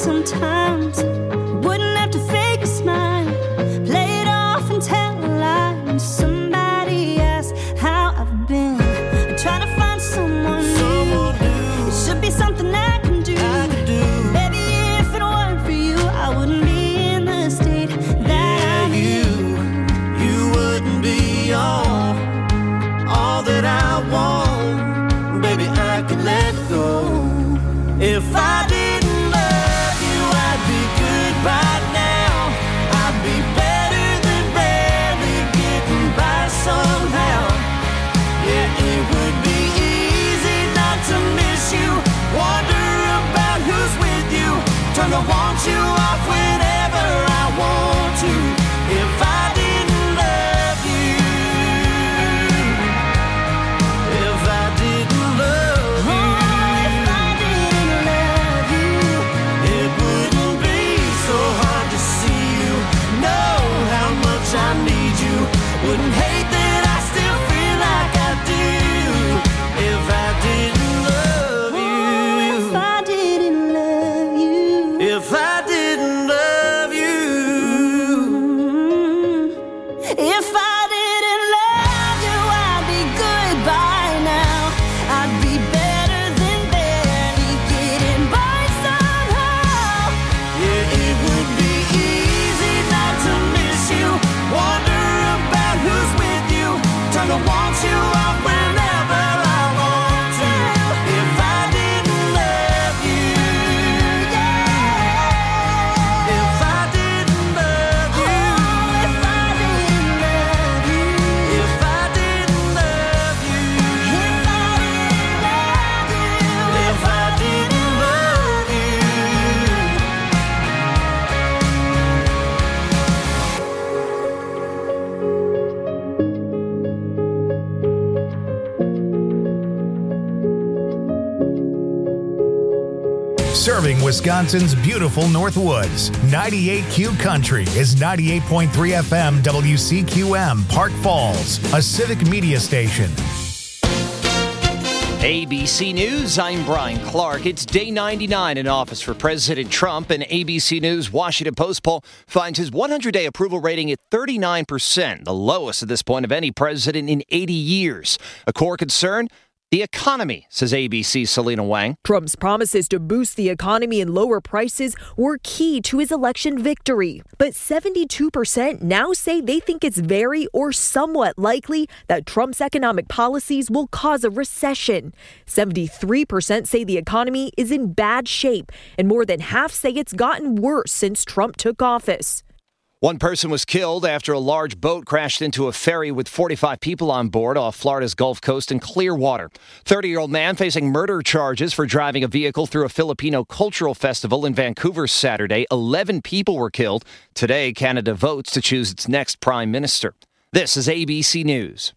sometimes. Wouldn't have to fake a smile, play it off and tell a lie. When somebody asks how I've been, I try to find someone new. It should be something I can do. Baby, if it weren't for you, I wouldn't be in the state that I'm in. You wouldn't be all that I want. Baby, I could let go. If I didn't love you, I'd be good right now. I'd be better than barely getting by somehow. Yeah, it would be easy not to miss you. Wonder about who's with you. Turn to want you off whenever I want to. If I didn't love you, if I didn't love you, If I didn't love you, it wouldn't be so hard to see you. Know how much I need you. Wouldn't hate that I still feel like I do. If I didn't love you, if I didn't love you, if I didn't love you. if I didn't love you, I'd be good by now. I'd be better than barely getting by somehow. Yeah, it would be easy not to miss you. Wonder about who's with you. Turn to want you off whenever I want to. If I didn't love you, yeah. If I didn't love you, If I didn't love you, if I didn't love you, if I didn't love you, if I didn't love you. Serving Wisconsin's beautiful Northwoods. 98Q Country is 98.3 FM WCQM Park Falls, a civic media station. ABC News, I'm Brian Clark. It's day 99 in office for President Trump. An ABC News Washington Post poll finds his 100-day approval rating at 39%, the lowest at this point of any president in 80 years. A core concern? The economy, says ABC's Selena Wang. Trump's promises to boost the economy and lower prices were key to his election victory. But 72% now say they think it's very or somewhat likely that Trump's economic policies will cause a recession. 73% say the economy is in bad shape, and more than half say it's gotten worse since Trump took office. One person was killed after a large boat crashed into a ferry with 45 people on board off Florida's Gulf Coast in Clearwater. 30-year-old man facing murder charges for driving a vehicle through a Filipino cultural festival in Vancouver Saturday. 11 people were killed. Today, Canada votes to choose its next prime minister. This is ABC News.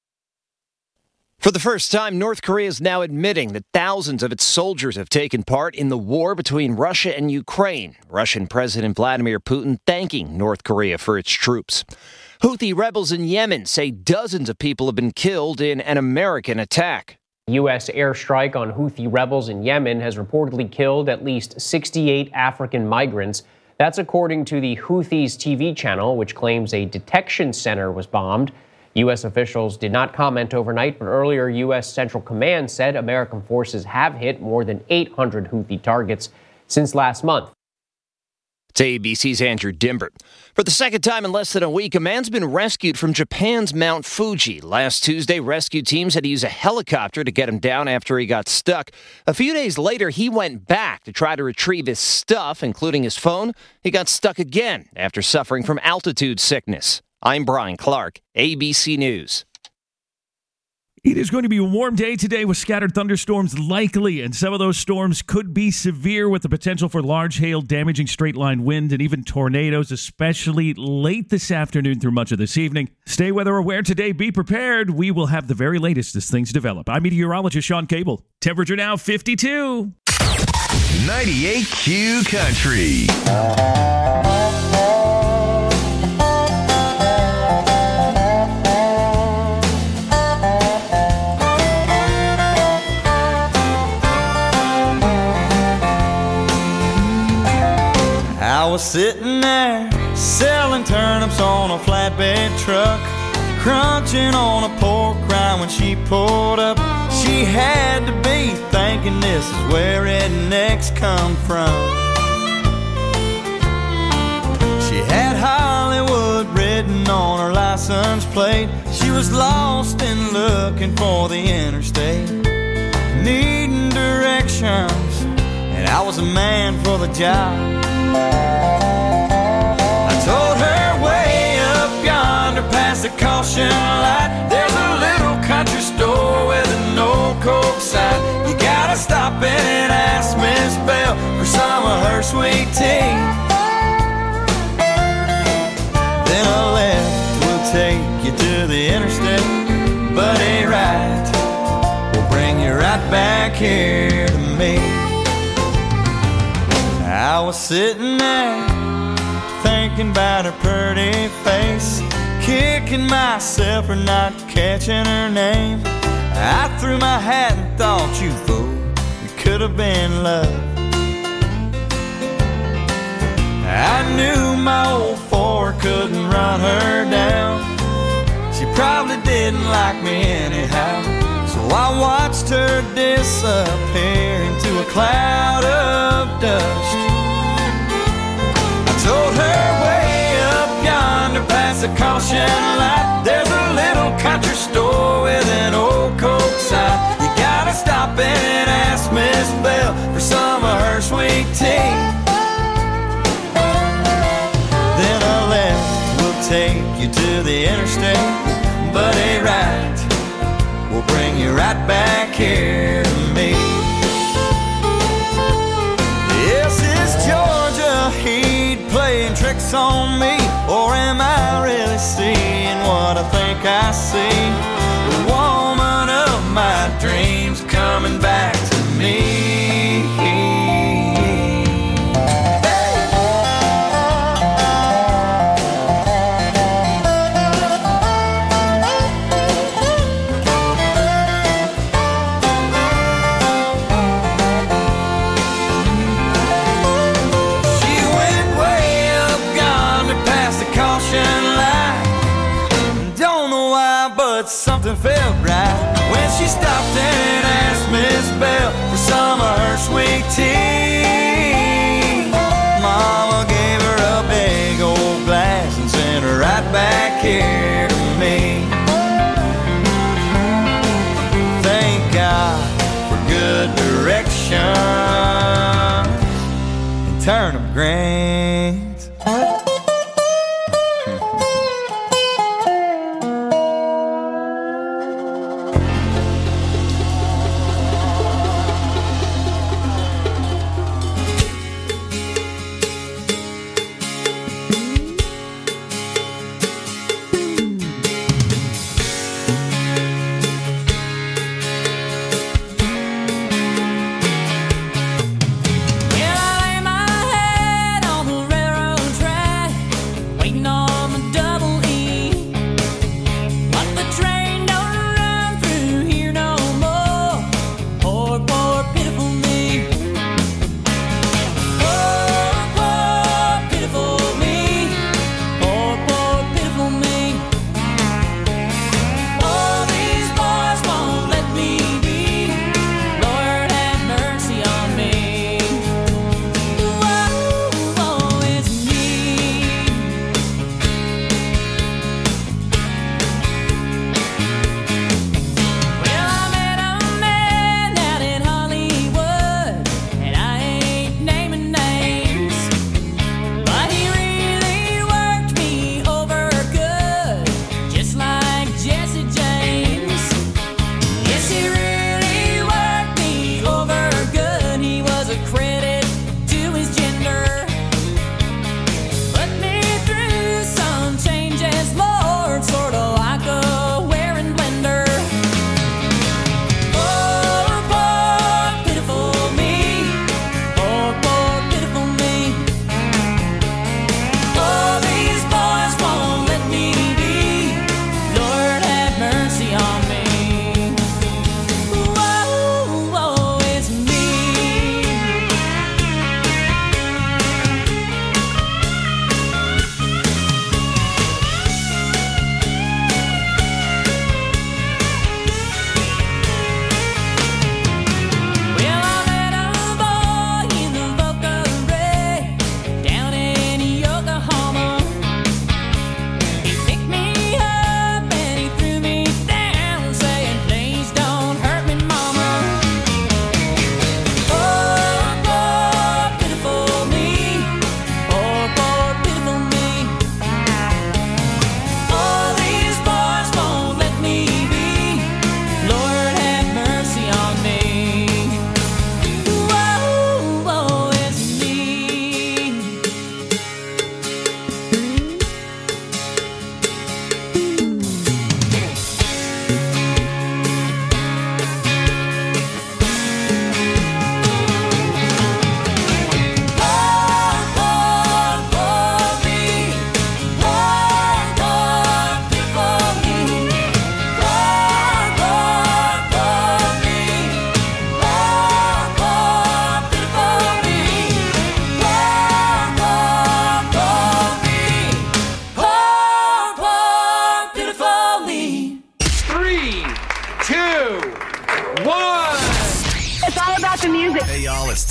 For the first time, North Korea is now admitting that thousands of its soldiers have taken part in the war between Russia and Ukraine. Russian President Vladimir Putin thanking North Korea for its troops. Houthi rebels in Yemen say dozens of people have been killed in an American attack. U.S. airstrike on Houthi rebels in Yemen has reportedly killed at least 68 African migrants. That's according to the Houthis' TV channel, which claims a detection center was bombed. U.S. officials did not comment overnight, but earlier U.S. Central Command said American forces have hit more than 800 Houthi targets since last month. It's ABC's Andrew Dimbert. For the second time in less than a week, a man's been rescued from Japan's Mount Fuji. Last Tuesday, rescue teams had to use a helicopter to get him down after he got stuck. A few days later, he went back to try to retrieve his stuff, including his phone. He got stuck again after suffering from altitude sickness. I'm Brian Clark, ABC News. It is going to be a warm day today with scattered thunderstorms likely, and some of those storms could be severe with the potential for large hail, damaging straight-line wind, and even tornadoes, especially late this afternoon through much of this evening. Stay weather aware today. Be prepared. We will have the very latest as things develop. I'm meteorologist Sean Cable. Temperature now 52. 98Q Country. I was sitting there selling turnips on a flatbed truck, crunching on a pork rind when she pulled up. She had to be thinking this is where rednecks come from. She had Hollywood written on her license plate. She was lost and looking for the interstate, needing directions, and I was a man for the job. I told her way up yonder past the caution light, there's a little country store with an old Coke sign. You gotta stop in and ask Miss Bell for some of her sweet tea. Then a left will take you to the interstate, but a right will bring you right back here to me. I was sitting there thinking about her pretty face, kicking myself for not catching her name. I threw my hat and thought, you fool, it could have been love. I knew my old Ford couldn't run her down. She probably didn't like me anyhow, so I watched her disappear into a cloud of dust. I told her way up yonder past the caution light, there's a little country store with an old Coke sign. You gotta stop in and ask Miss Bell for some of her sweet tea. Then a left will take you to the interstate, but a right will bring you right back here to me. Yes, it's Georgia heat playing tricks on me, or am I really seeing what I think I see? The woman of my dreams coming back to me. Something felt right when she stopped and asked Miss Bell for some of her sweet tea. Mama gave her a big old glass and sent her right back here to me. Thank God for good direction and turnip greens. When I lay my head on the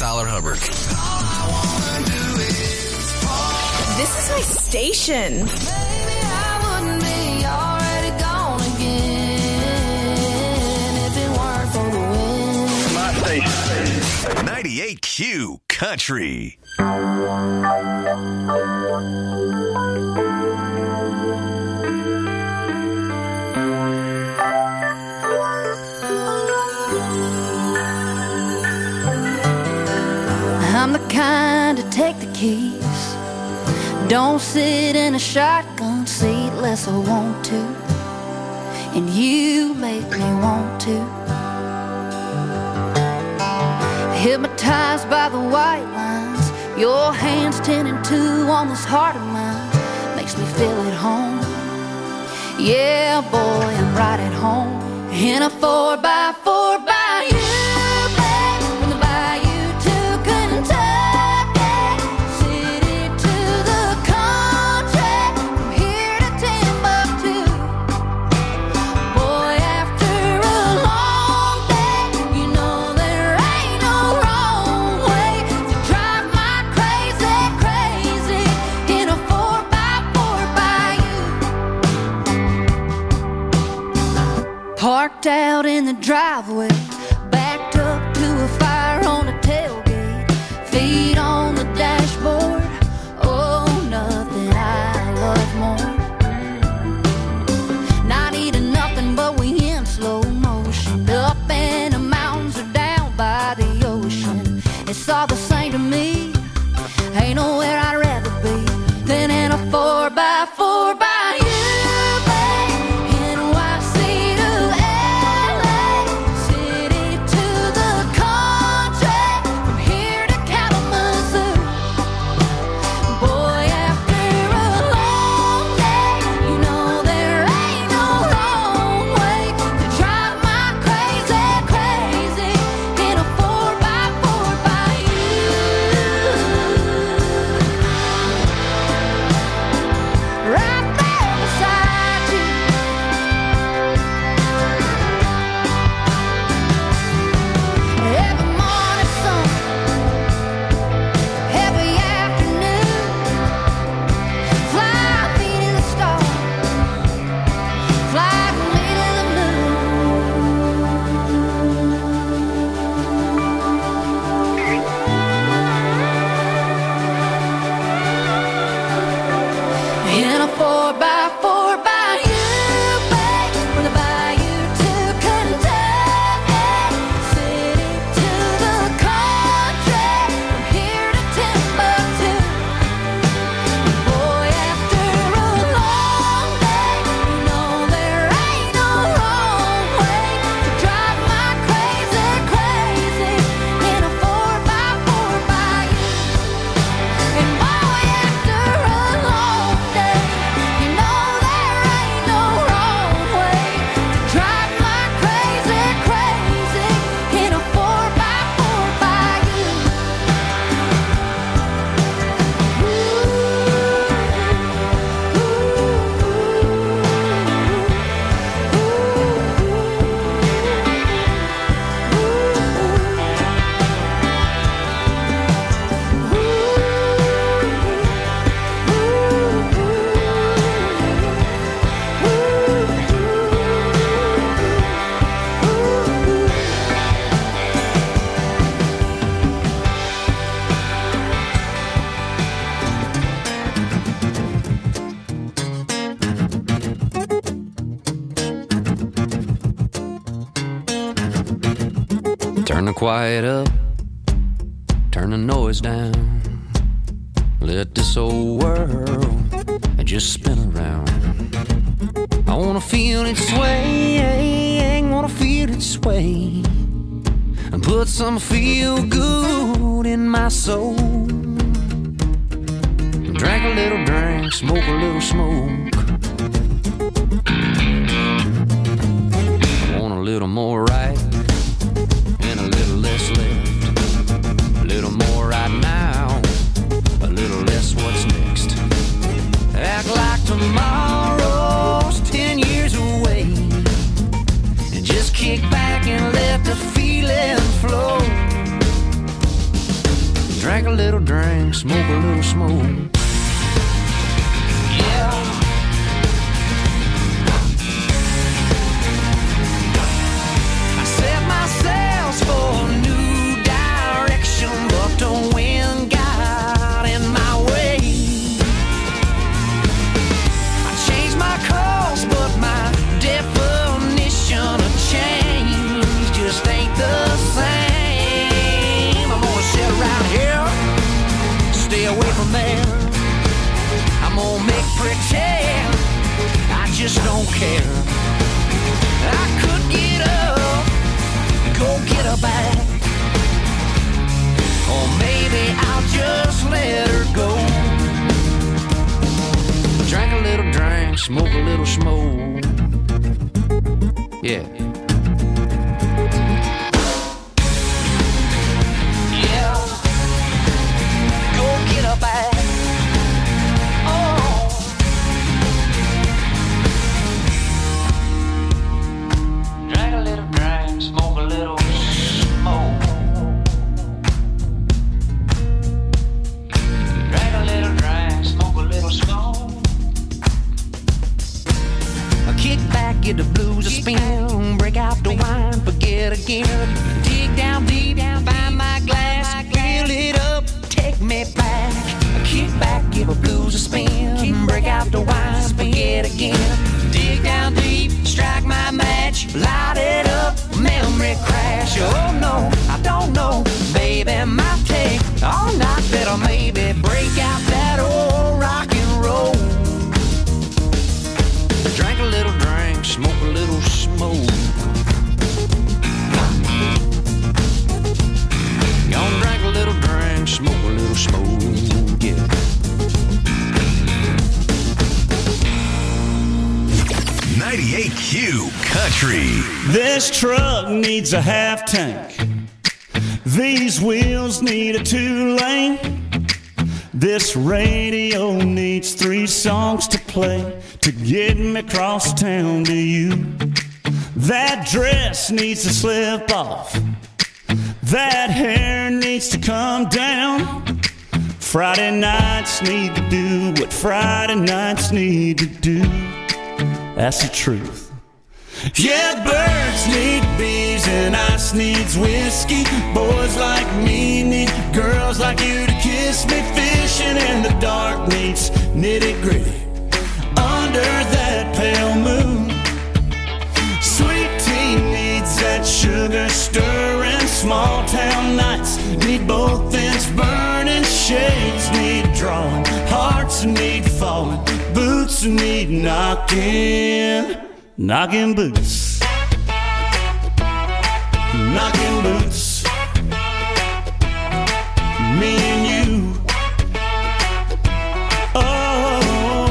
Tyler Hubbard. This is my station. Maybe I wouldn't be already gone again if it weren't for the wind. My station. 98Q Country. I'm the kind to take the keys. Don't sit in a shotgun seat unless I want to. And you make me want to. Hypnotized by the white lines, your hands 10 and 2 on this heart of mine makes me feel at home. Yeah, boy, I'm right at home. In a 4x4 by you. Parked out in the driveway, backed up to a fire on the tailgate, feet on the dashboard. Oh, nothing I love more. Not eating nothing, but we in slow motion. Up in the mountains or down by the ocean. It's all the same to me. Ain't nowhere I'd rather be than in a 4x4 by you. Turn the quiet up, turn the noise down. Let this old world just spin around. I wanna feel it sway, wanna feel it sway, and put some feel good in my soul. Drink a little drink, smoke a little smoke. I want a little more right and a little less left. A little more right now, a little less what's next. Act like tomorrow's 10 years away, and just kick back and let the feeling flow. Drink a little drink, smoke a little smoke. Yeah. I set my sails for a new direction, but the wind got in my way. I changed my course, but my definition of change just ain't the same. I'm gonna sit around here, stay away from there. I'm gonna make pretend I just don't care. I could get up, go get her back, or maybe I'll just let her go. Drink a little drink, smoke a little smoke. Yeah. Yeah. Go get her back. Oh. Drink a little drink, smoke a little smoke. Drink a little drink, smoke a little smoke. I kick back, get the blues a spin, break out the wine, forget again. Dig down deep, find my glass, fill it up, take me back. I kick back, give a blues a spin, break out the wine, forget again. Dig down deep, strike my match, light it up, memory crash. Oh no, I don't know, baby, might take all night, better maybe break out that old rock and roll. Drink a little drink, smoke a little smoke. Gonna drink a little drink, smoke a little smoke, yeah. 98Q Country. This truck needs a half tank. These wheels need a 2-lane. This radio needs 3 songs to play to get me across town to you. That dress needs to slip off. That hair needs to come down. Friday nights need to do what Friday nights need to do. That's the truth. Yeah, birds need bees and ice needs whiskey. Boys like me need girls like you to kiss me. Fishing in the dark needs nitty-gritty under that pale moon. Sweet tea needs that sugar stirring. Small town nights need both ends burning. Shades need drawing, hearts need falling, boots need knocking. Knocking boots, knocking boots, me and you. Oh,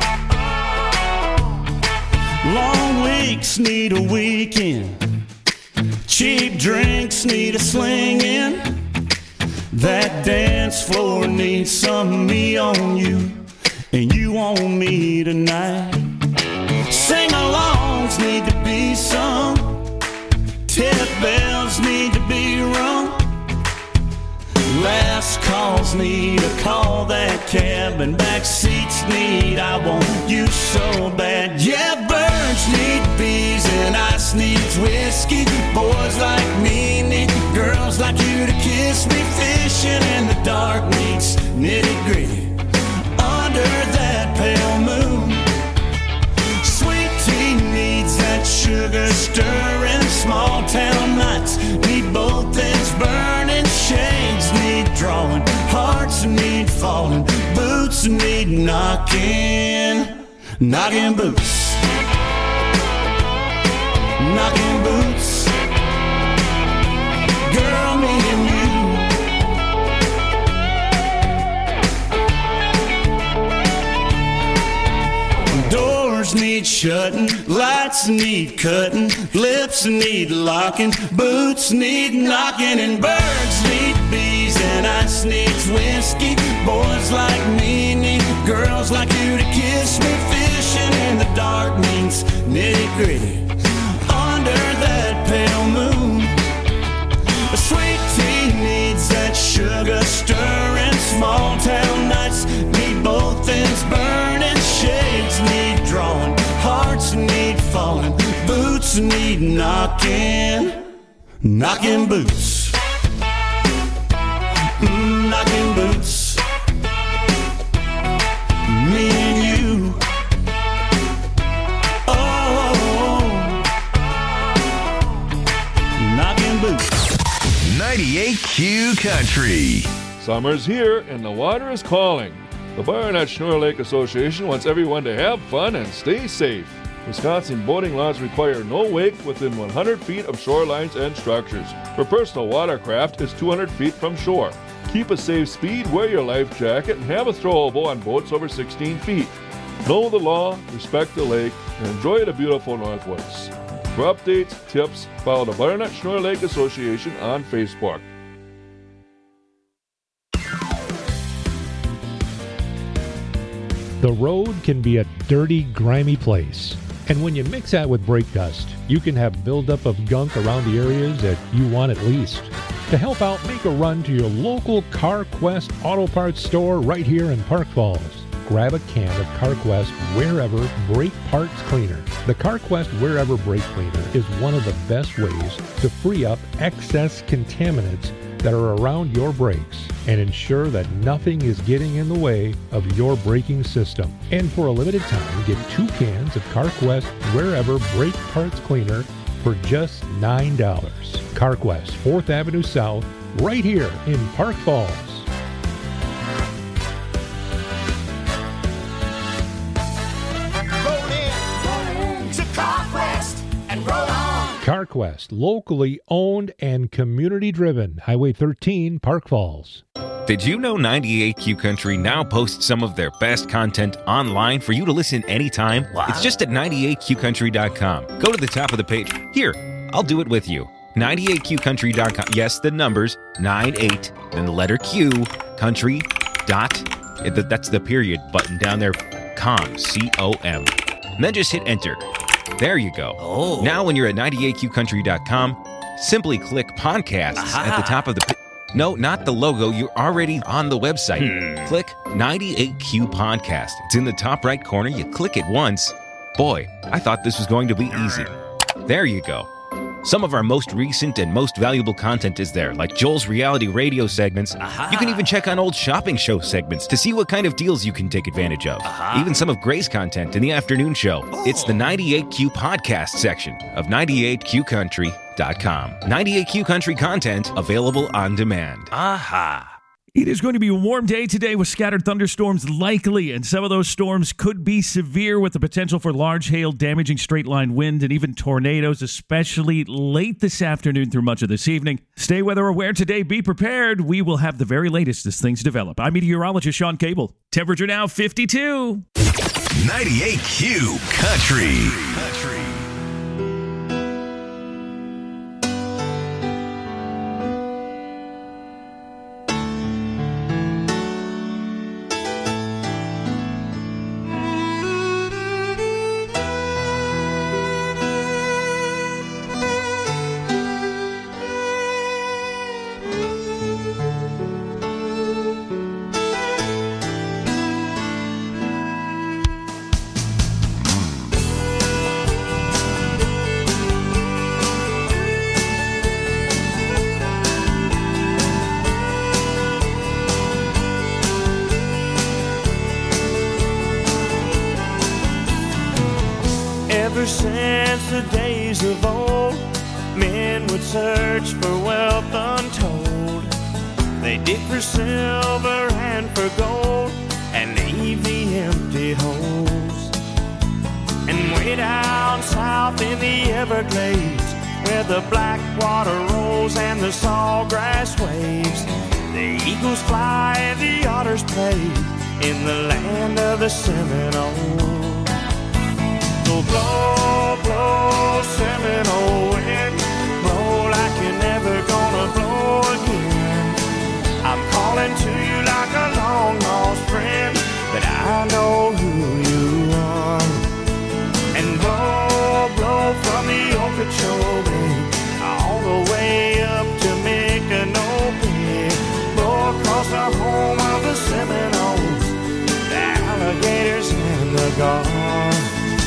long weeks need a weekend. Cheap drinks need a sling-in. That dance floor needs some me on you, and you on me tonight. Sing-alongs need to be sung. Tip bells need to be rung. Last calls need a call that cab, and back seats need I want you so bad. Yeah, birds need bees and ice needs whiskey. Boys like me need girls like you to kiss me. Fishing in the dark needs nitty-gritty under that pale moon. Sweet tea needs that sugar stirring. Small town nights need both ends burning. Shades need drawing, hearts need falling, boots need knocking. Knocking boots, knocking boots. Girl, me and you. Doors need shutting, lights need cutting, lips need locking, boots need knocking, and birds need bees and ice needs whiskey. Boys like me need girls like you to kiss me. Fishing in the dark means nitty-gritty under that pale moon. A sweet tea needs that sugar stir. Small town nights need both ends burning, shades need drawing, hearts need falling, boots need knocking boots, knocking boots. Me and you, oh, knocking boots. 98Q Country. Summer's here and the water is calling. The Barnett Schnorr Lake Association wants everyone to have fun and stay safe. Wisconsin boating laws require no wake within 100 feet of shorelines and structures. For personal watercraft, it's 200 feet from shore. Keep a safe speed, wear your life jacket, and have a throwable on boats over 16 feet. Know the law, respect the lake, and enjoy the beautiful Northwoods. For updates, tips, follow the Barnett Schnorr Lake Association on Facebook. The road can be a dirty, grimy place. And when you mix that with brake dust, you can have buildup of gunk around the areas that you want at least. To help out, make a run to your local CarQuest Auto Parts store right here in Park Falls. Grab a can of CarQuest Wherever Brake Parts Cleaner. The CarQuest Wherever Brake Cleaner is one of the best ways to free up excess contaminants that are around your brakes and ensure that nothing is getting in the way of your braking system. And for a limited time, get 2 cans of CarQuest Wherever Brake Parts Cleaner for just $9. CarQuest, 4th Avenue South, right here in Park Falls. Roll in to CarQuest and roll on. CarQuest, locally owned and community driven. Highway 13, Park Falls. Did you know 98Q Country now posts some of their best content online for you to listen anytime? Wow. It's just at 98QCountry.com. Go to the top of the page. Here, I'll do it with you. 98QCountry.com. Yes, the numbers, 98, then the letter Q, country, that's the period button down there, com, C-O-M. And then just hit enter. There you go. Oh. Now when you're at 98QCountry.com, simply click podcast at the top of the No, not the logo. You're already on the website. Click 98Q Podcast. It's in the top right corner. You click it once. Boy, I thought this was going to be easy. There you go. Some of our most recent and most valuable content is there, like Joel's reality radio segments. You can even check on old shopping show segments to see what kind of deals you can take advantage of. Even some of Gray's content in the afternoon show. It's the 98Q Podcast section of 98QCountry.com. 98Q Country content available on demand. It is going to be a warm day today with scattered thunderstorms likely, and some of those storms could be severe with the potential for large hail, damaging straight-line wind, and even tornadoes, especially late this afternoon through much of this evening. Stay weather aware today. Be prepared. We will have the very latest as things develop. I'm meteorologist Sean Cable. Temperature now 52. 98Q Country. Ever since the days of old, men would search for wealth untold. They dig for silver and for gold and leave the empty holes. And way down south in the Everglades, where the black water rolls and the sawgrass waves, the eagles fly and the otters play in the land of the Seminole. So blow, blow, Seminole wind, blow like you're never gonna blow again. I'm calling to you like a long lost friend, but I know who you are. And blow, blow from the Okeechobee all the way up to Micanopy, blow across the home of the the Seminoles, the alligators and the gulls.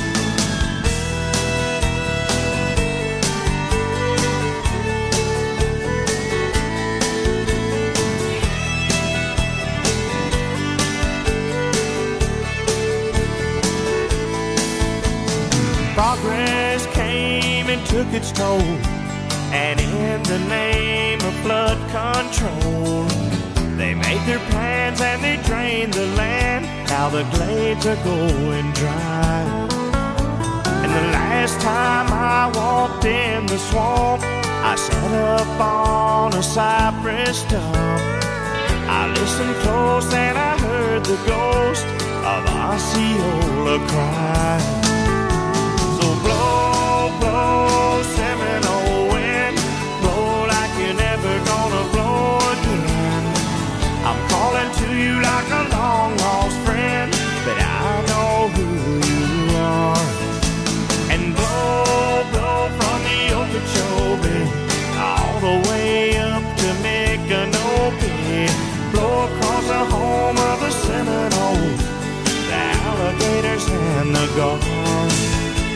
Progress came and took its toll, and in the name of flood control, they made their plans and they drained the land. Now the glades are going dry. And the last time I walked in the swamp, I sat up on a cypress stump. I listened close and I heard the ghost of Osceola cry. Blow, blow, Seminole wind, blow like you're never gonna blow again. I'm calling to you like a long lost friend, but I know who you are. And blow, blow from the Okeechobee all the way up to Micanopy. Blow across the home of the Seminoles, the alligators and the gulls.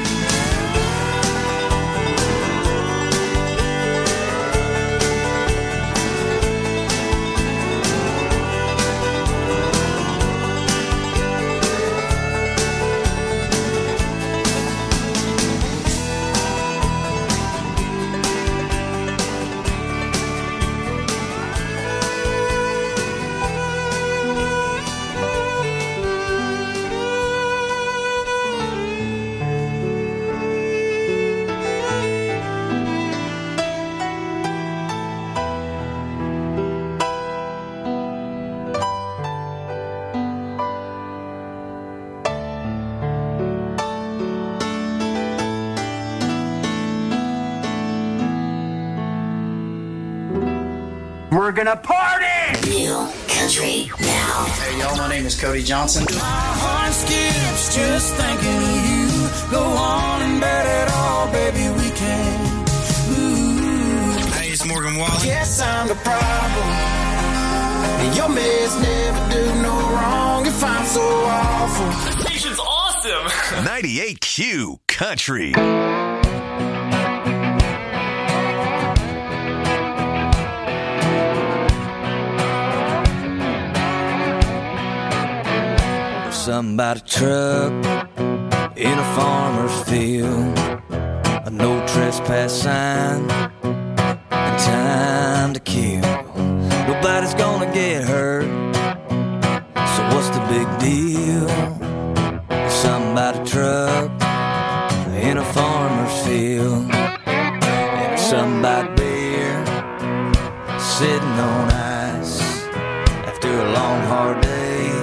We're gonna party! New country now. Hey y'all, my name is Cody Johnson. My heart skips just thinking of you. Go on and bet it all, baby, we can. Ooh. Hey, it's Morgan Wallen. Guess I'm the problem. And your mess never do no wrong if I'm so awful. The station's awesome. 98Q Country. Something about a truck in a farmer's field, a no trespass sign, and time to kill. Nobody's gonna get hurt, so what's the big deal? Something about a truck in a farmer's field, and something about beer sitting on ice after a long hard day.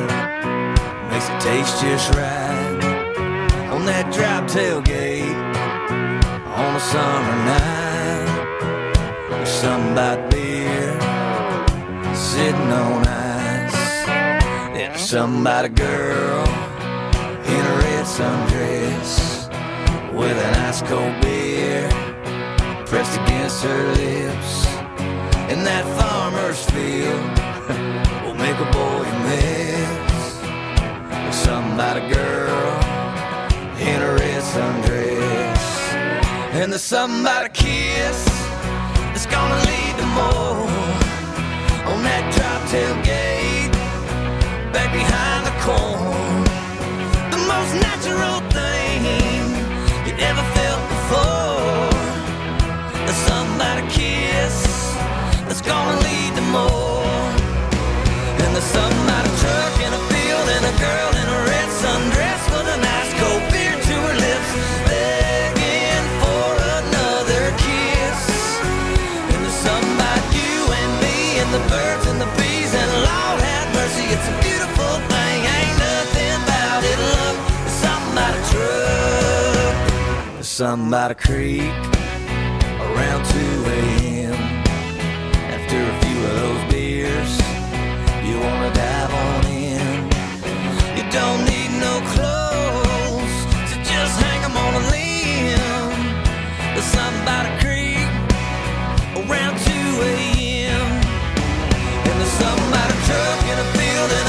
Makes it taste just right on that drop tailgate on a summer night. There's something about beer sitting on ice. There's something about a girl in a red sundress with an ice cold beer pressed against her lips. In that farmer's field will make a boy miss. Something about a girl in a red sundress, and there's something about a kiss that's gonna lead to more on that drop tailgate back behind the corn. The most natural thing you ever felt before. There's something about a kiss that's gonna lead to more, and there's something about a truck in a field and a girl in a red sundress with a nice cold beer to her lips, begging for another kiss. And there's something about you and me and the birds and the bees, and Lord have mercy, it's a beautiful thing. Ain't nothing about it, love. There's something about a truck. There's something about a creek around 2 a.m. After a few of those beers, you wanna dive on in. You don't need no clothes, so just hang them on a limb. There's something about a creek around 2 a.m. And there's something about a truck in a field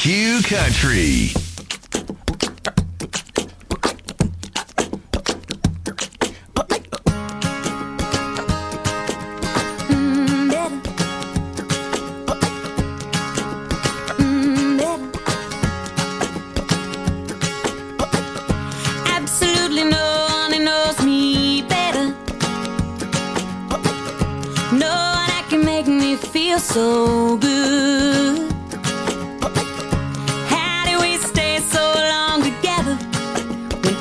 Q Country. Absolutely no one knows me better. No one that can make me feel so good. How do we stay so long together when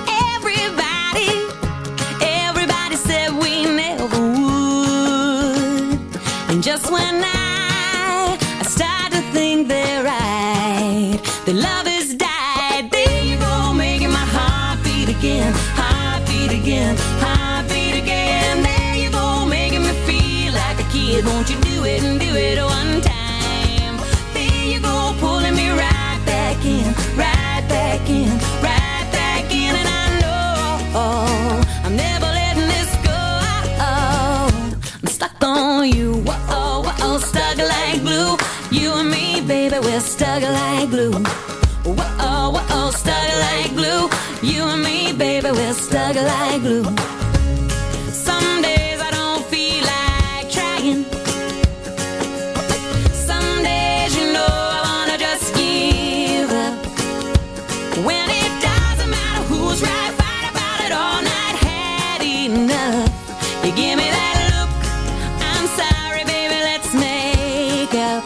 everybody said we never would? And just when I start to think they're right, the love has died. There you go, making my heart beat again, heart beat again, heart beat again. There you go, making me feel like a kid. Won't you do it and do it one time? There you go, pulling me right back in, right back in, right back in. And I know I'm never letting this go. I'm stuck on you, whoa, stuck like glue. You and me, baby, we're stuck like glue. Whoa, stuck like glue. You and me, baby, we're stuck like glue. Some days I don't feel like trying. Some days, you know, I wanna just give up. When it doesn't matter who's right, fight about it all night, had enough. You give me that look, I'm sorry, baby, let's make up.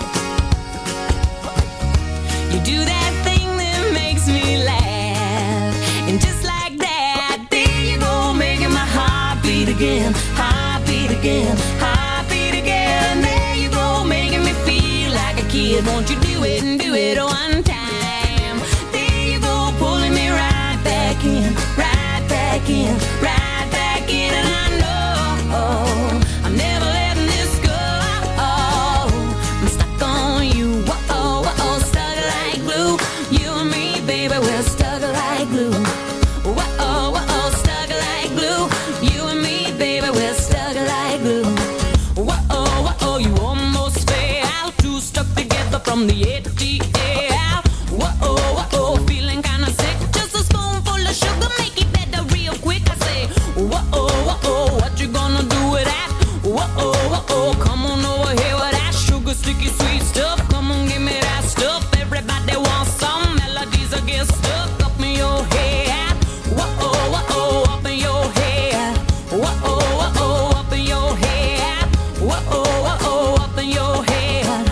You do that thing that makes me laugh, and just like that, there you go, making my heart beat again, heart beat again, heart beat again. There you go, making me feel like a kid. Won't you do it and do it one time? There you go, pulling me right back in, right back in, right back in. And I know I'm never letting this go. I'm stuck on you, whoa, stuck like glue. You and me, baby, we're stuck like glue. Whoa, stuck like glue. You and me, baby, we're stuck like glue. Whoa, you almost fell, two stuck together from the ATL. Whoa, feeling kinda sick. Just a spoonful of sugar, make it better real quick. I say, whoa, what you gonna do with that? Whoa, come on over here with that sugar, sticky, sweet stuff. Come on, give me that stuff. Everybody wants some melodies that get stuck up in your head. Whoa, up in your head. Whoa, up in your head. Whoa, up in your head.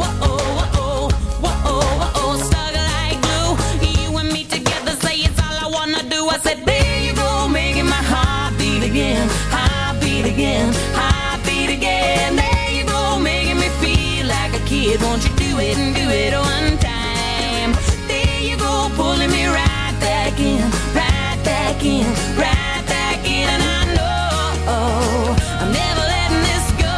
Whoa, stuck like glue. You and me together, say it's all I wanna do. I said, there you go, making my heart beat again, heart beat again, heart beat again. There you go, making me feel like a kid. Won't you do it and do it one time? There you go, pulling me right back in, right back in, right back in. And I know I'm never letting this go.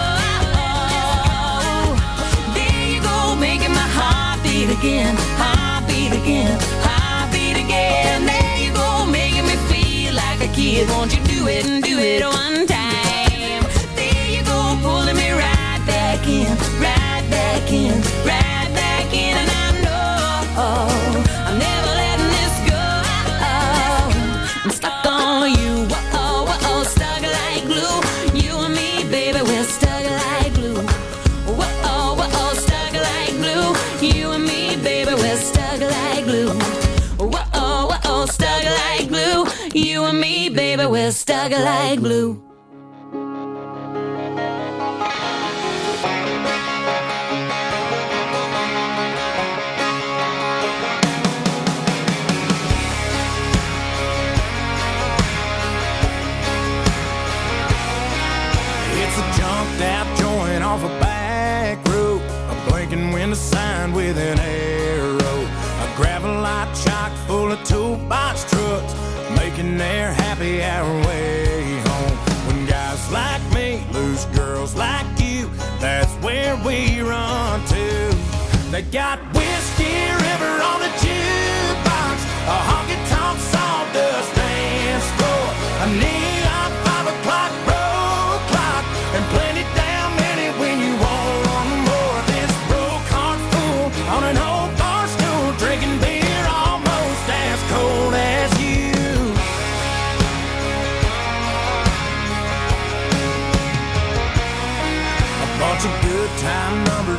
There you go, making my heart beat again, heart beat again, heart beat again. There you go, making me feel like a kid. Won't you do it and do it one time? There you go, pulling me right back in, right back in, right back in. And I know I'm never letting this go. I'm stuck on you, whoa, stuck like glue. You and me, baby, we're stuck like glue. Whoa, stuck like glue. You and me, baby, we're stuck like glue. Whoa, stuck like glue. You and me, baby, we're stuck like glue. It's a jumped out joint off a back road, a blinking window sign with an arrow, a gravel-light chock full of toolbox trucks, making their happy hour way home. When guys like me lose girls like you, that's where we run to. They got Whiskey River on the jukebox, a honky-tonk sawdust dance floor, a neon 5 o'clock road clock, and plenty damn many when you want more. This broke heart fool on an old bar stool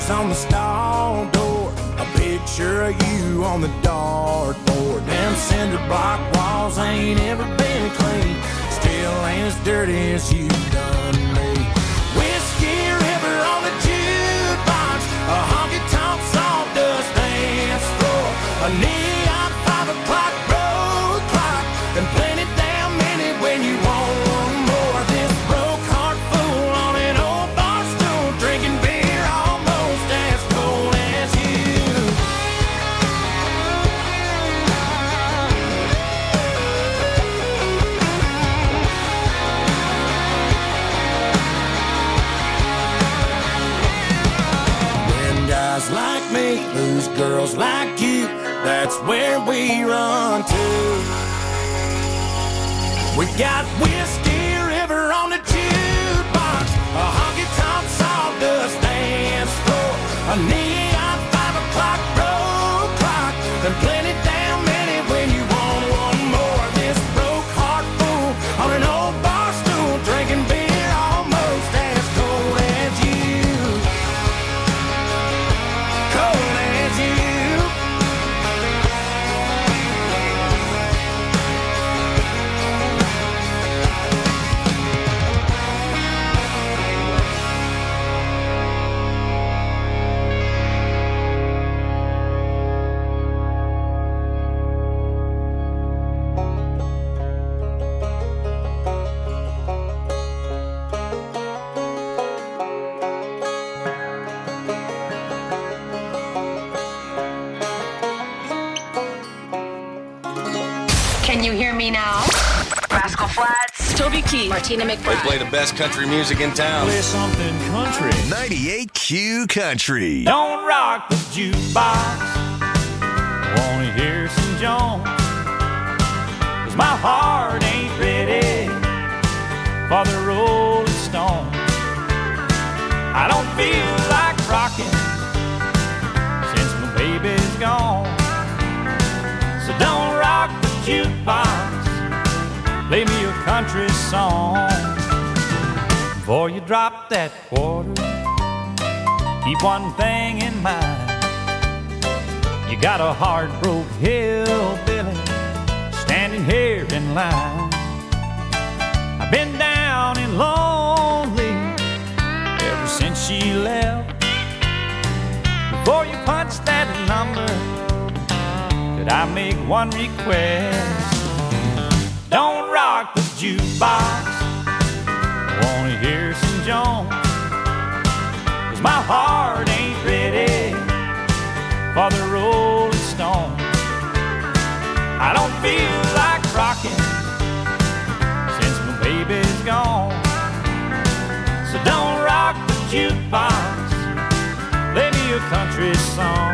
marks on the stall door, a picture of you on the dartboard. Them cinder block walls ain't ever been clean, still ain't as dirty as you done me. Whiskey River on the jukebox, a honky-tonk sawdust dance floor, a neon 5 o'clock road clock, and plenty damn minute when you want one more. This broke heart fool on an old bar stool, drinking beer almost as cold as you. When guys like me lose girls like you, that's where we run to. We got Whiskey River on the jukebox, a honky-tonk sawdust dance floor, a neon 5 o'clock road clock, and plenty damn many when you want one more. This broke heart fool on an old bar stool, drinking beer almost as cold as you. Cold as you. Can you hear me now? Rascal Flatts, Toby Keith, Martina They McBride. play the best country music in town. Play something country. 98Q Country. Don't rock the jukebox. Wanna hear some Jones? 'Cause my heart ain't ready for the Rolling Stones. I don't feel like rocking since my baby's gone. So don't rock the jukebox. Play me a country song. Before you drop that quarter, keep one thing in mind. You got a heart-broke hillbilly standing here in line. I've been down and lonely ever since she left. Before you punch that number, could I make one request? Don't rock the jukebox. I wanna hear some Jones. 'Cause my heart ain't ready for the Rolling Stones. I don't feel like rocking since my baby's gone. So don't rock the jukebox. Play me a country song.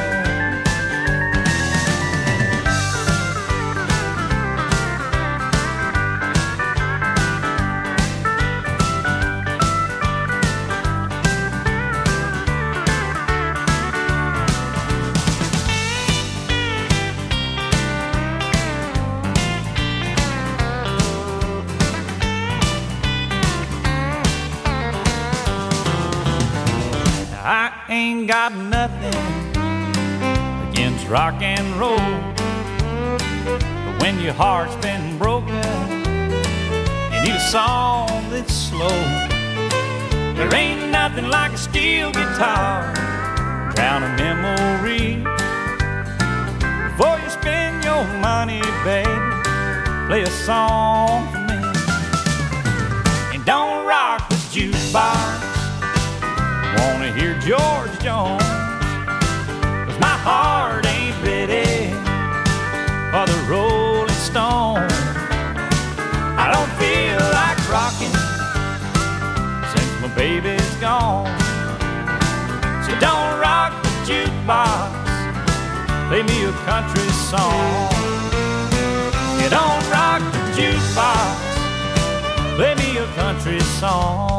I ain't got nothing against rock and roll, but when your heart's been broken, you need a song that's slow. There ain't nothing like a steel guitar, drown a memory. Before you spend your money, baby, play a song for me. And don't rock the jukebox. Wanna hear George Jones, 'cause my heart ain't ready for the Rolling Stones. I don't feel like rocking since my baby's gone. So don't rock the jukebox, play me a country song. You don't rock the jukebox, play me a country song.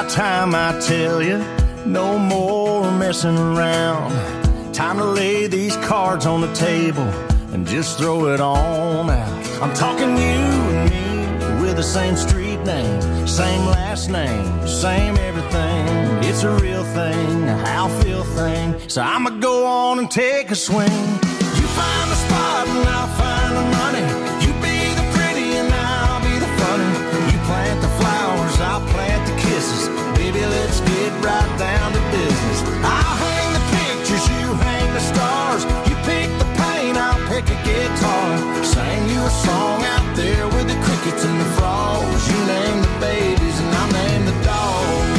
about time, I tell you. No more messing around. Time to lay these cards on the table and just throw it on out. I'm talking you and me with the same street name, same last name, same everything. It's a real thing, a how feel thing. So I'ma go on and take a swing. You find the spot and I'll find the money. You be the pretty and I'll be the funny. You plant the flowers, I'll plant the kisses. Baby, let's get right down to business. I'll hang the pictures, you hang the stars. You pick the paint, I'll pick a guitar. Sing you a song out there with the crickets and the frogs. You name the babies and I'll name the dogs.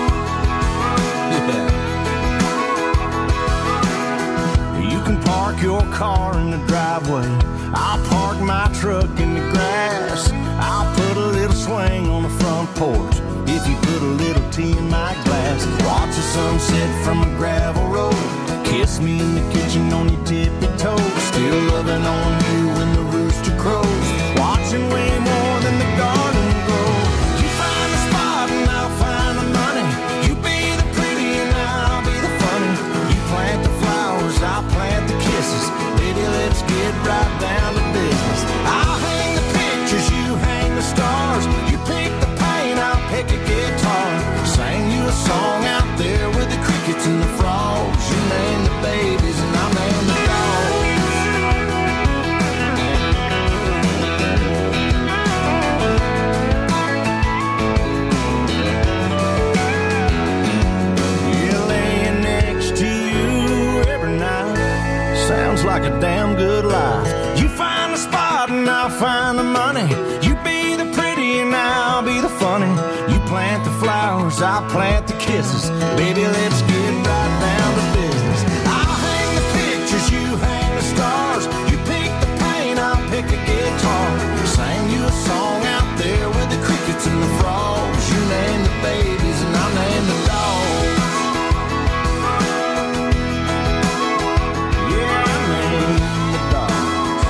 Yeah. You can park your car in the driveway. I'll park my truck in the grass. I'll put a little swing on the front porch if you put a little tea in my glass. Watch the sunset from a gravel road. Kiss me in the kitchen on your tippy toes. Still loving on you when the rooster crows. Watching way more than the garden grow. You find the spot and I'll find the money. You be the pretty and I'll be the funny. You plant the flowers, I'll plant the kisses. Baby, let's get right down to business. I'll hang the pictures, you hang the stars. You pick the paint, I'll pick a guitar. Sing you a song out there with the crickets and the frogs. You name the babies and I'll name the dogs. Yeah, laying next to you every night sounds like a damn good life. You find the spot and I'll find the money. You be the pretty and I'll be the funny. You plant the flowers, I'll plant the kisses. Baby, let's get right down to business. I'll hang the pictures, you hang the stars. You pick the paint, I'll pick a guitar. Sing you a song out there with the crickets and the frogs. You name the babies and I'll name the dogs. Yeah, I name the dogs.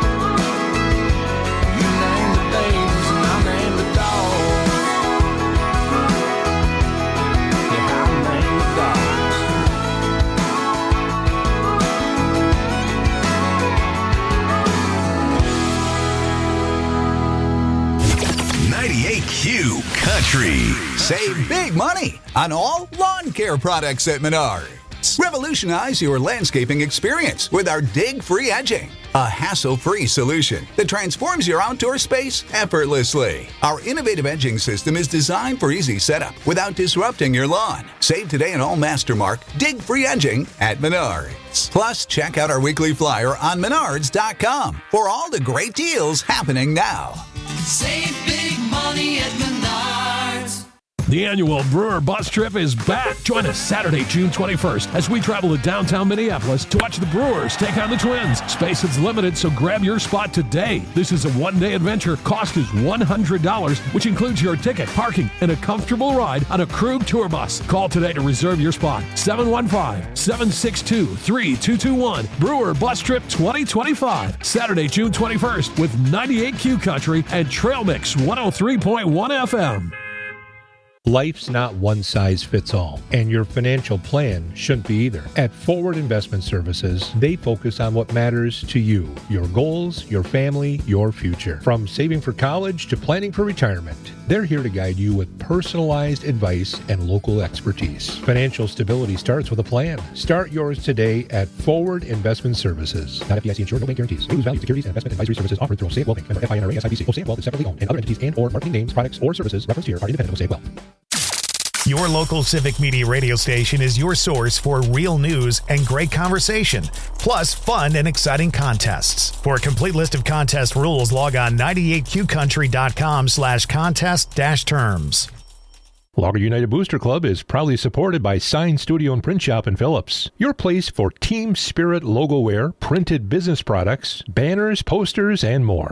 You name the babies and I'll name the dogs. Yeah, I'll name the dogs. 98Q Country. Save big money on all lawn care products at Menards. Revolutionize your landscaping experience with our Dig-Free Edging, a hassle-free solution that transforms your outdoor space effortlessly. Our innovative edging system is designed for easy setup without disrupting your lawn. Save today on all Mastermark Dig-Free Edging at Menards. Plus, check out our weekly flyer on Menards.com for all the great deals happening now. Save big money at Menards. The annual Brewer Bus Trip is back. Join us Saturday, June 21st, as we travel to downtown Minneapolis to watch the Brewers take on the Twins. Space is limited, so grab your spot today. This is a one-day adventure. Cost is $100, which includes your ticket, parking, and a comfortable ride on a Krug tour bus. Call today to reserve your spot. 715-762-3221. Brewer Bus Trip 2025. Saturday, June 21st with 98Q Country and Trail Mix 103.1 FM. Life's not one size fits all, and your financial plan shouldn't be either. At Forward Investment Services, they focus on what matters to you, your goals, your family, your future. From saving for college to planning for retirement, they're here to guide you with personalized advice and local expertise. Financial stability starts with a plan. Start yours today at Forward Investment Services. Not FDIC insured, no bank guarantees. May lose value. Securities and investment advisory services offered through Osaic Wealth Bank. Member FINRA SIPC. Osaic Wealth is separately owned, and other entities and or marketing names, products, or services referenced here are independent of Osaic Wealth. Your local Civic Media radio station is your source for real news and great conversation, plus fun and exciting contests. For a complete list of contest rules, log on 98qcountry.com/contest-terms. Logger United Booster Club is proudly supported by Sign Studio and Print Shop in Phillips. Your place for Team Spirit logo wear, printed business products, banners, posters, and more.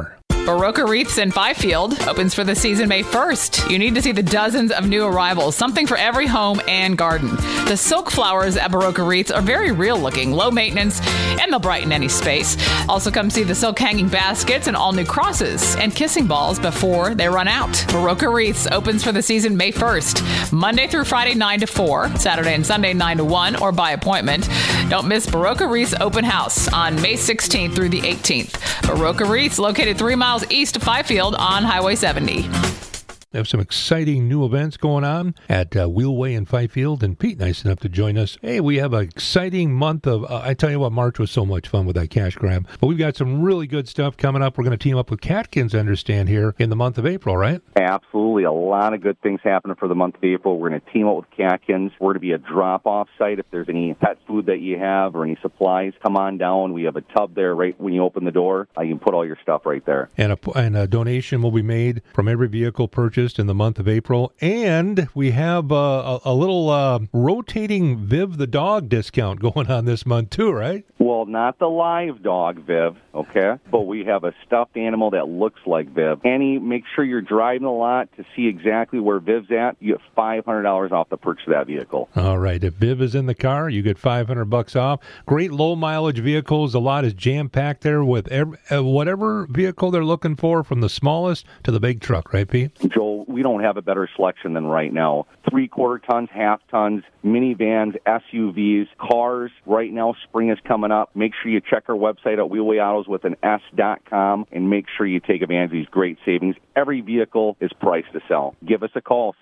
Baroka Wreaths in Fifield opens for the season May 1st. You need to see the dozens of new arrivals, something for every home and garden. The silk flowers at Baroka Wreaths are very real looking, low maintenance, and they'll brighten any space. Also come see the silk hanging baskets and all new crosses and kissing balls before they run out. Baroka Wreaths opens for the season May 1st, Monday through Friday 9 to 4, Saturday and Sunday 9 to 1, or by appointment. Don't miss Baroka Wreaths open house on May 16th through the 18th. Baroka Wreaths located 3 miles east of Fifield on Highway 70. We have some exciting new events going on at Wheelway in Fifield, and Pete, nice enough to join us. Hey, we have an exciting month of, I tell you what, March was so much fun with that cash grab, but we've got some really good stuff coming up. We're going to team up with Catkins, I understand, here in the month of April, right? Absolutely. A lot of good things happening for the month of April. We're going to team up with Catkins. We're going to be a drop-off site. If there's any pet food that you have or any supplies, come on down. We have a tub there right when you open the door. You can put all your stuff right there. And a donation will be made from every vehicle purchased in the month of April. And we have a little rotating Viv the dog discount going on this month too, right? Well, not the live dog, Viv, okay? But we have a stuffed animal that looks like Viv. Annie, make sure you're driving a lot to see exactly where Viv's at. You get $500 off the purchase of that vehicle. All right. If Viv is in the car, you get $500 off. Great low-mileage vehicles. A lot is jam-packed there with whatever vehicle they're looking for, from the smallest to the big truck, right, Pete? Joel, we don't have a better selection than right now. 3/4 tons, half tons, minivans, SUVs, cars. Right now, spring is coming up. Make sure you check our website at wheelwayautos.com and make sure you take advantage of these great savings. Every vehicle is priced to sell. Give us a call,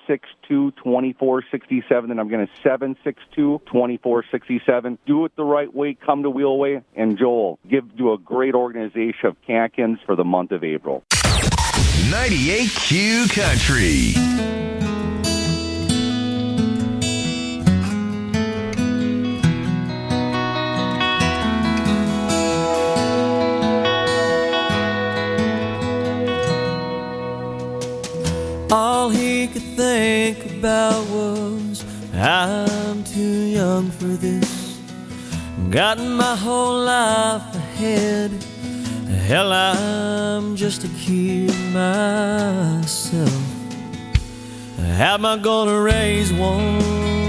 762-2467, and I'm going to 762-2467. Do it the right way. Come to Wheelway. And Joel, do a great organization of Catkins for the month of April. 98Q Country. All he could think about was, I'm too young for this. Got my whole life ahead. Hell, I'm just a kid myself. How am I gonna raise one?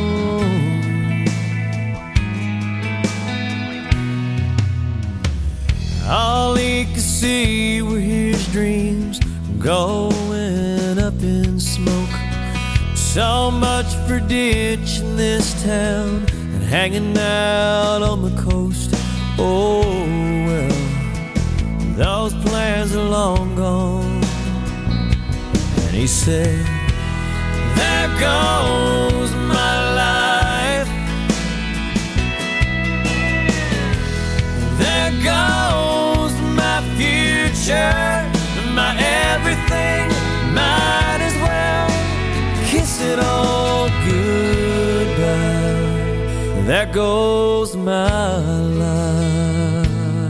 All he could see were his dreams going up in smoke. So much for ditching this town and hanging out on the coast. Oh well, those plans are long gone. And he said, there goes my life. There goes my future, my everything. Might as well kiss it all goodbye. There goes my life.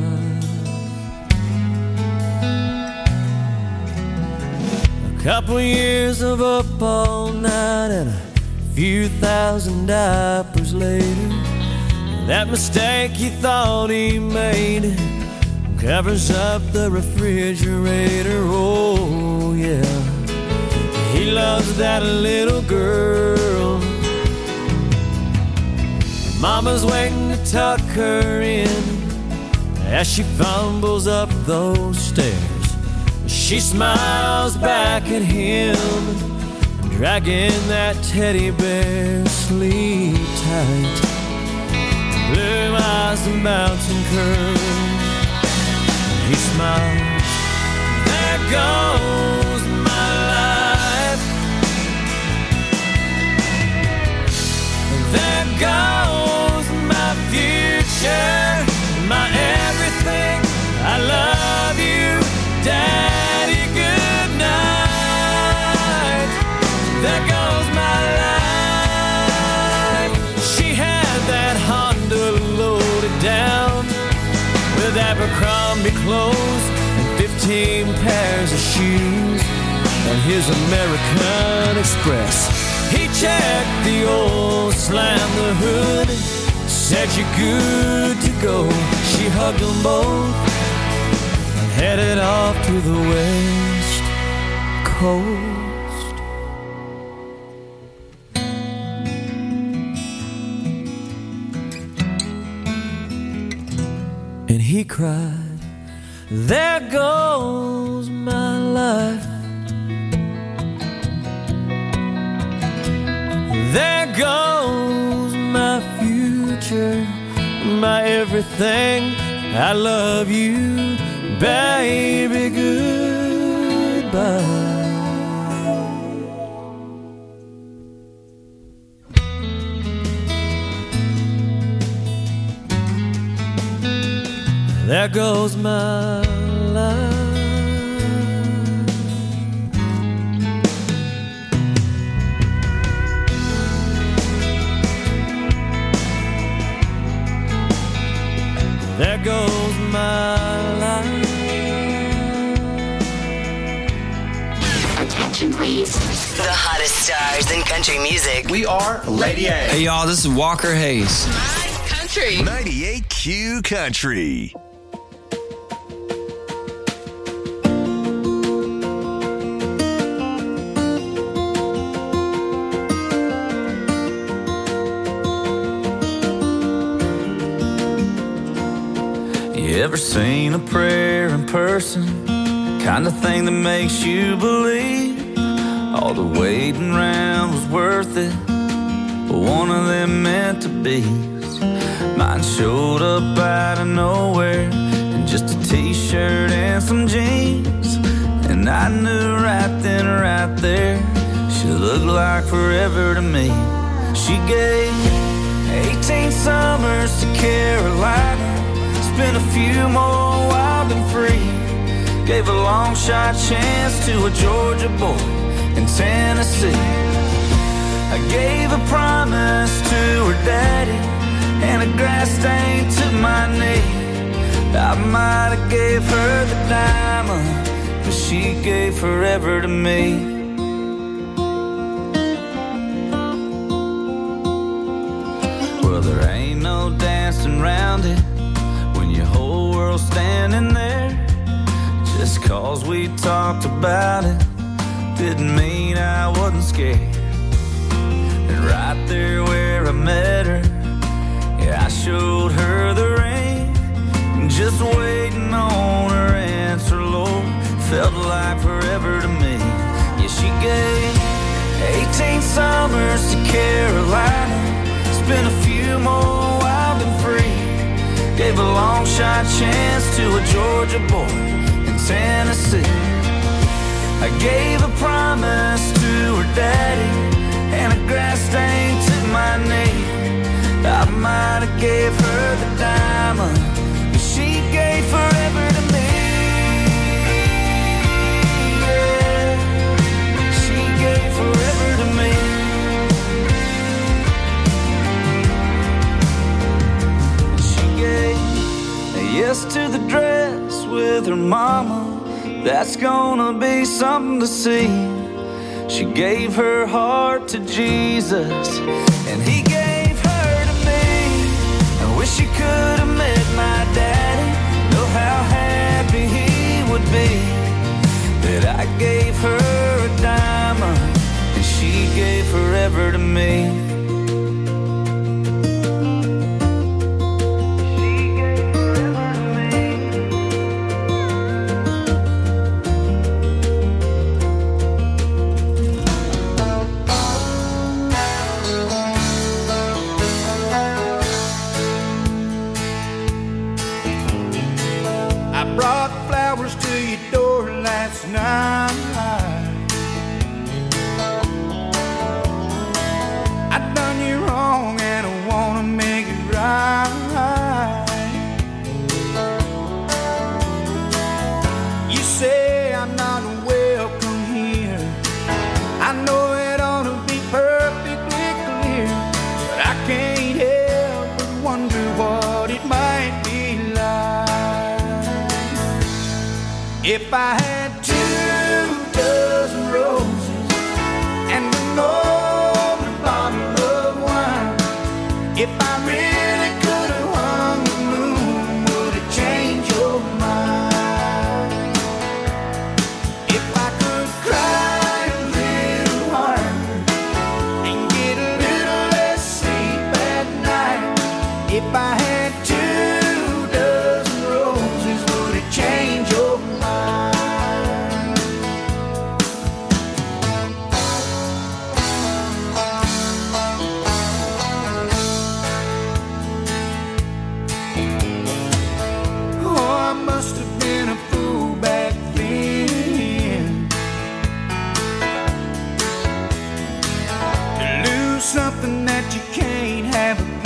A couple years of up all night and a few thousand diapers later, that mistake he thought he made covers up the refrigerator. Oh yeah, he loves that little girl. Mama's waiting to tuck her in as she fumbles up those stairs. She smiles back at him, dragging that teddy bear. Sleep tight, blue eyes and mountain curls. He smiles, there goes my life. There goes my future, my everything. I love you, Daddy, good night. There goes my life. She had that Honda loaded down with Abercrombie clothes and 15 pairs of shoes and his American Express. He checked the oil, slammed the hood, said you're good to go. She hugged them both and headed off to the West Coast. And he cried, there goes my life. There goes my future, my everything. I love you, baby, goodbye. There goes my life. There goes my life. Attention, please. The hottest stars in country music. We are Lady A. Hey, y'all, this is Walker Hayes. Country. 98Q Country. You ever seen a prayer in person? Kind of thing that makes you believe all the waiting around was worth it. But one of them meant to be. Mine showed up out of nowhere in just a t-shirt and some jeans. And I knew right then, right there, she looked like forever to me. She gave 18 summers to Carolina, spent a few more wild and free. Gave a long shot chance to a Georgia boy in Tennessee. I gave a promise to her daddy and a grass stain to my knee. I might have gave her the diamond, but she gave forever to me. Well, there ain't no dancing around it when your whole world's standing there. Just cause we talked about it didn't mean I wasn't scared. And right there where I met her, yeah, I showed her the ring. Just waiting on her answer, Lord, felt like forever to me. Yeah, she gave 18 summers to Carolina, spent a few more wild and free. Gave a long shot chance to a Georgia boy in Tennessee. I gave a promise to her daddy and a grass stain to my knee. I might have gave her the diamond, but she gave forever to me. Yeah, she gave forever to me. She gave a yes to the dress with her mama. That's gonna be something to see. She gave her heart to Jesus, and he gave her to me. I wish you could have met my daddy. Know how happy he would be that I gave her a diamond, and she gave forever to me. If I had 2 dozen roses and an open bottle of wine, if I really could have hung the moon, would it change your mind? If I had 2 dozen roses, would it change your mind? Oh, I must have been a fool back then to lose something that you can't have again.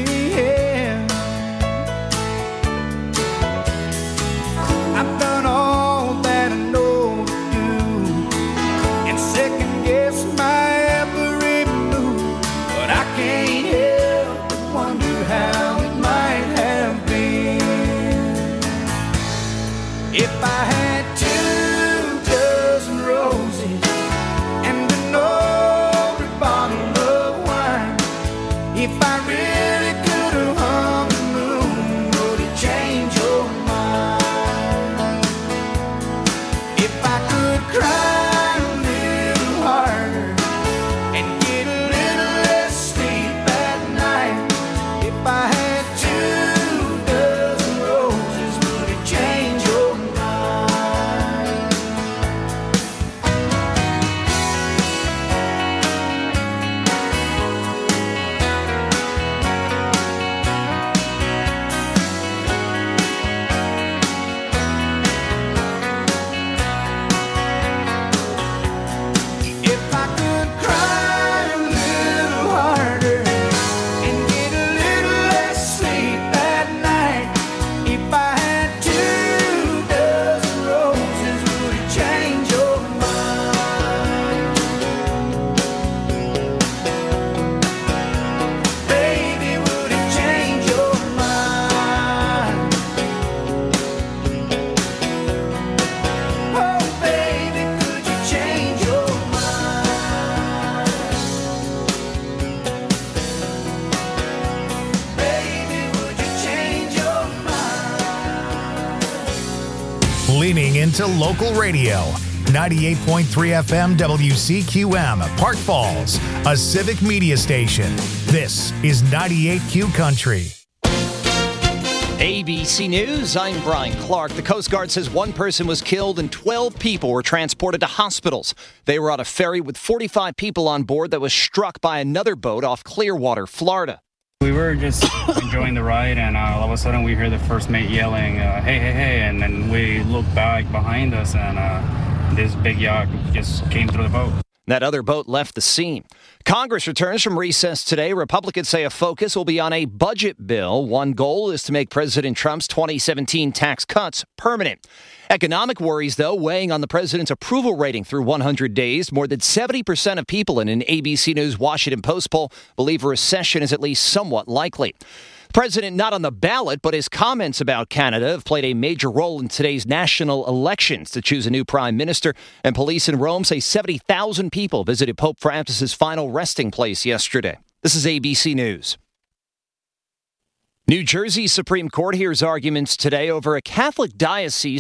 I've done all that I know to do and second guess my every move, but I can't help but wonder how it might have been if I had 2 dozen roses and an old bottle of wine. If I really could have hung the moon, would it change your mind? If I could cry a little harder and get a little less sleep at night. If I had 2 dozen roses, would it change your mind? If I could cry a little harder and get a little less sleep at night. If I had 2 dozen roses, would it change your mind? Baby, would it change your mind? Oh, baby, could you change your mind? Baby, would you change your mind? Leaning into local radio. 98.3 FM WCQM, Park Falls, a civic media station. This is 98Q Country. ABC News, I'm Brian Clark. The Coast Guard says 1 person was killed and 12 people were transported to hospitals. They were on a ferry with 45 people on board that was struck by another boat off Clearwater, Florida. We were just enjoying the ride, and all of a sudden we hear the first mate yelling, hey, hey, hey, and then we look back behind us, and this big yacht just came through the boat. That other boat left the scene. Congress returns from recess today. Republicans say a focus will be on a budget bill. One goal is to make President Trump's 2017 tax cuts permanent. Economic worries, though, weighing on the president's approval rating through 100 days. More than 70% of people in an ABC News Washington Post poll believe a recession is at least somewhat likely. President not on the ballot, but his comments about Canada have played a major role in today's national elections to choose a new prime minister. And police in Rome say 70,000 people visited Pope Francis's final resting place yesterday. This is ABC News. New Jersey Supreme Court hears arguments today over a Catholic diocese